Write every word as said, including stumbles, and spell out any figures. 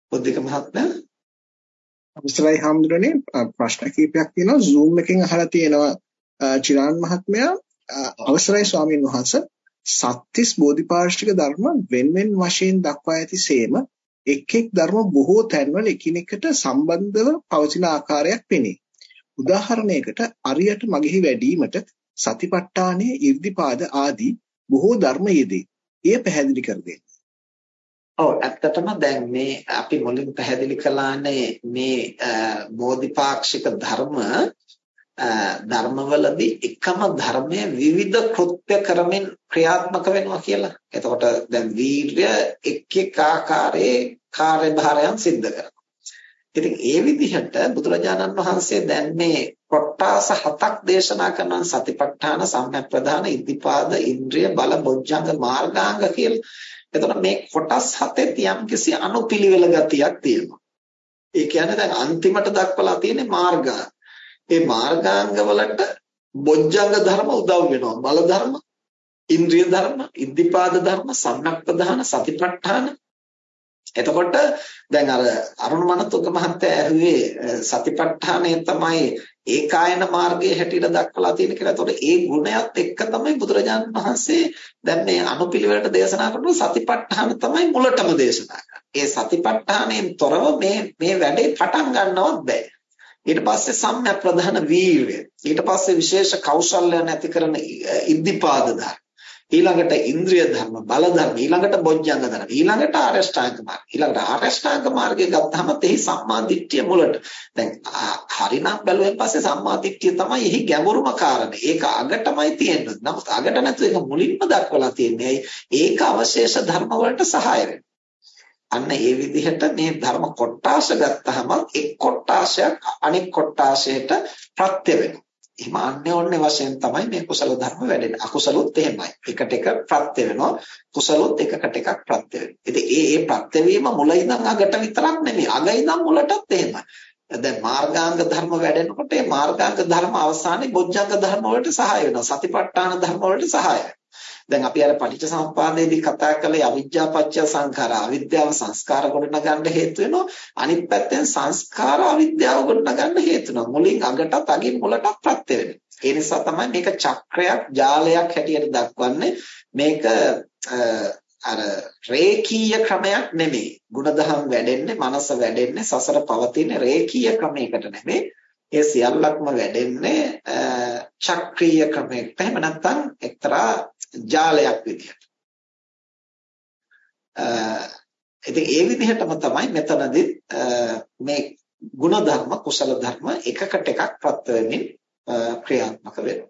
බුද්ධික මහත්මයා අවසරයි හාමුදුරනේ ප්‍රශ්න කිහිපයක් තියෙනවා Zoom එකෙන් අහලා තියෙනවා චිරාන් මහත්මයා අවසරයි ස්වාමින් වහන්සේ සත්‍තිස් බෝධිපාක්ෂික ධර්ම වෙන වෙන වශයෙන් දක්වා ඇති සේම එක් එක් ධර්ම බොහෝ තැන්වල එකිනෙකට සම්බන්ධව පවතින ආකාරයක් පෙනේ. උදාහරණයකට අරියට මගෙහි වැඩිවීමට සතිපට්ඨානයේ 이르දිපාද ආදී බොහෝ ධර්ම යෙදේ. එය පැහැදිලි කර දෙන්න. ඔව් ඇත්තටම දැන් මේ අපි මුලින් පැහැදිලි කළානේ මේ බෝධිපාක්ෂික ධර්ම ධර්මවලදී එකම ධර්මයේ විවිධ කෘත්‍ය කරමින් ක්‍රියාත්මක වෙනවා කියලා. එතකොට දැන් වීර්ය එක් එක් ආකාරයේ කාර්යභාරයන් සිද්ධ කරනවා. ඉතින් ඒ විදිහට බුදුරජාණන් වහන්සේ දැන් මේ කොට්ටාස හතක් දේශනා කරනවා සතිපට්ඨාන සම්‍යක්ප්‍රදාන ඉද්ධිපාද ඉන්ද්‍රිය බල බොජ්ජංග මාර්ගාංග කියලා. එතකොට මේ කොටස් හතේ යම්කිසි අනුපිළිවෙල ගතියක් තියෙනවා. ඒ කියන්නේ දැන් අන්තිමට දක්වලා තියෙන්නේ මාර්ගාංග. ඒ මාර්ගාංග වලට බොජ්ජංග ධර්ම උදව් වෙනවා. බල ධර්ම, ඉන්ද්‍රිය ධර්ම, ඉද්ධිපාද ධර්ම, සම්‍යක්ප්‍රදාන, සතිපට්ඨාන. එතකොට දැන් අර අරුණ මනතුංග මහත්තයා ඇහුවේ සතිපට්ඨානය තමයි ඒකායන මාර්ගයේ හැටියට දක්වලා තියෙන කියලා. එතකොට ඒ ගුණයත් එක්ක තමයි බුදුරජාණන් වහන්සේ දැන් මේ අනුපිළිවෙලට දේශනා කරනවා සතිපට්ඨාන තමයි මුලටම දේශනා කරන්නේ. ඒ සතිපට්ඨානයෙන් තොරව මේ මේ වැඩේ පටන් ගන්නවත් බෑ. ඊට පස්සේ සම්‍යක් ප්‍රධාන වීර්ය. ඊට පස්සේ විශේෂ කෞශල්‍යයන් ඇති කරන ඉද්ධිපාද ධර්ම. ඊළඟට ඉන්ද්‍රිය ධර්ම, බල ධර්ම, ඊළඟට බොජ්ජංග ධර්ම, ඊළඟට ආරෂ්ඨාංග මාර්ගය. ඊළඟට ආරෂ්ඨාංග මාර්ගය ගත්තාම තෙහි සම්මා දිට්ඨිය මුලට. දැන් හරිනම් බැලුවෙන් පස්සේ සම්මා දිට්ඨිය තමයි එහි ගැඹුරුම කාරණේ. ඒක අගටමයි තියෙන්නේ. නමුත් අගට නැතුව ඒක මුලින්ම දක්වලා තියෙන්නේ. ඒක අවශේෂ ධර්ම වලට සහාය වෙනවා. අන්න ඒ විදිහට මේ ධර්ම කොටාශ ගත්තාම එක් කොටාශයක් අනෙක් කොටාශයට ප්‍රත්‍ය වෙනවා. එහෙම අන්‍යෝන්‍ය වශයෙන් තමයි මේ කුසල ධර්ම වැඩෙන්නේ. අකුසලොත් එහෙමයි. එකට එක ප්‍රත්‍ය වෙනවා. කුසලොත් එකකට එකක් ප්‍රත්‍ය වෙනවා. ඉතින් ඒ ඒ ප්‍රත්‍ය වීම මුල ඉඳන් අගට විතරක් නෙමෙයි. අග ඉඳන් මුලටත් එහෙමයි. දැන් මාර්ගාංග ධර්ම වැඩෙනකොට ඒ මාර්ගාංග ධර්ම අවසානයේ බොජ්ජංග ධර්ම වලට සහාය වෙනවා. සතිපට්ඨාන ධර්ම වලට සහාය වෙනවා. දැන් අපි අර පටිච්චසමුප්පාදයේදී කතා කළේ අවිජ්ජා පත්‍ය සංඛාර අවිද්‍යාව සංස්කාර ගොඩනගන්න හේතු වෙනවා. අනිත් පැත්තෙන් සංස්කාර අවිද්‍යාව ගොඩනගන්න හේතු වෙනවා. මුලින් අගටත් අගින් මුලටත් ප්‍රත්‍ය වෙනවා. ඒ නිසා තමයි මේක චක්‍රයක් ජාලයක් හැටියට දක්වන්නේ. මේක අර රේඛීය ක්‍රමයක් නෙමෙයි. ಗುಣධම් වැඩෙන්නේ, මනස වැඩෙන්නේ, සසර පවතින රේඛීය ක්‍රමයකට නෙමෙයි. ඒ සියල්ලක්ම වැඩෙන්නේ චක්‍රීය ක්‍රමයකට. එහෙම නැත්නම් එක්තරා ජාලයක් විදිහට. ඉතින් ඒ විදිහටම තමයි මෙතනදී මේ ගුණ ධර්ම කුසල ධර්ම එකකට එකක් ප්‍රත්‍ය වෙමින් ක්‍රියාත්මක වෙන්නේ.